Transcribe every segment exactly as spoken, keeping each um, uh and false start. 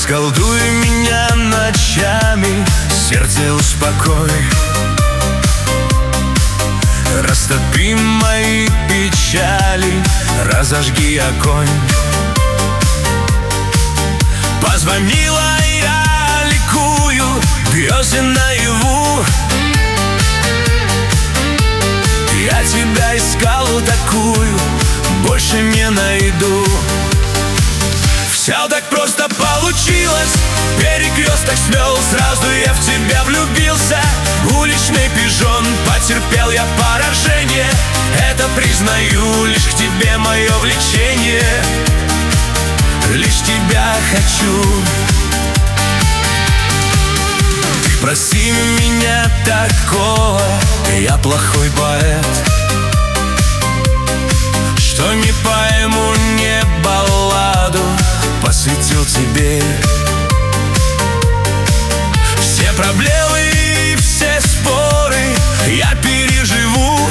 Околдуй меня ночами, сердце успокой. Растопи мои печали, разожги огонь. Позвонила, я ликую, грезы наяву. Я тебя искал такую, больше не найду. Все так просто получилось, перекресток свел, сразу я в тебя влюбился. Уличный пижон, потерпел я поражение. Это признаю, лишь к тебе мое влечение. Лишь тебя хочу. Ты прости меня такого, я плохой поэт, что не пойму, не балладу посвятил тебе. Все проблемы и все споры я переживу.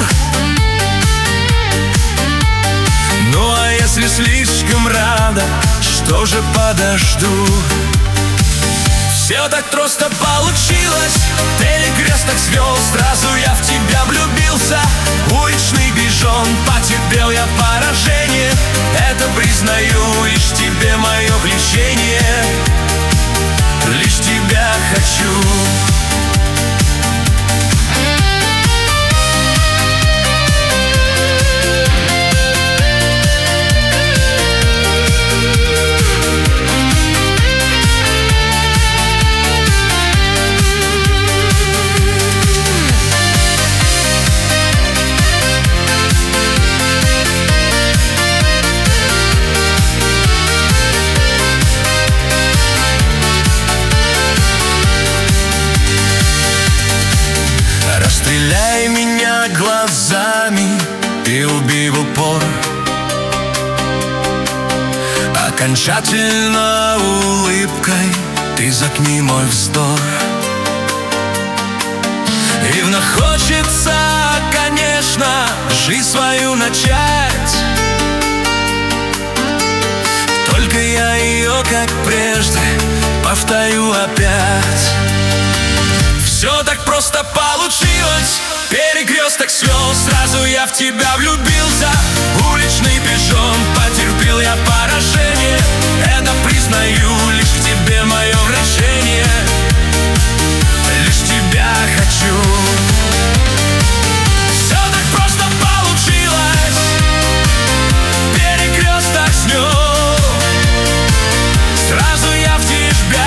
Ну а если слишком рано, что же подожду? Все так просто получилось, перекресток свел, сразу я в тебя влюбился. Уличный пижон, потерпел я поражение. Это признаю, лишь тебе мое влечение. Лишь тебя хочу. Стреляй меня глазами и убей в упор. Окончательно улыбкой ты заткни мой вздох. И вновь хочется, конечно, жизнь свою начать. Только я ее, как прежде, повторю опять. Все так просто получилось, перекресток свел, сразу я в тебя влюбился. Уличный пижон, потерпел я поражение. Это признаю, лишь к тебе мое вращение. Лишь тебя хочу. Все так просто получилось, перекресток свел, сразу я в тебя.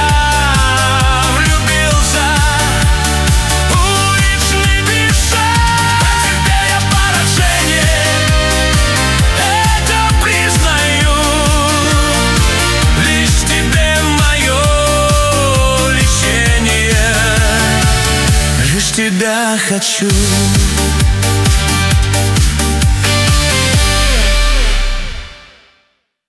Тебя хочу.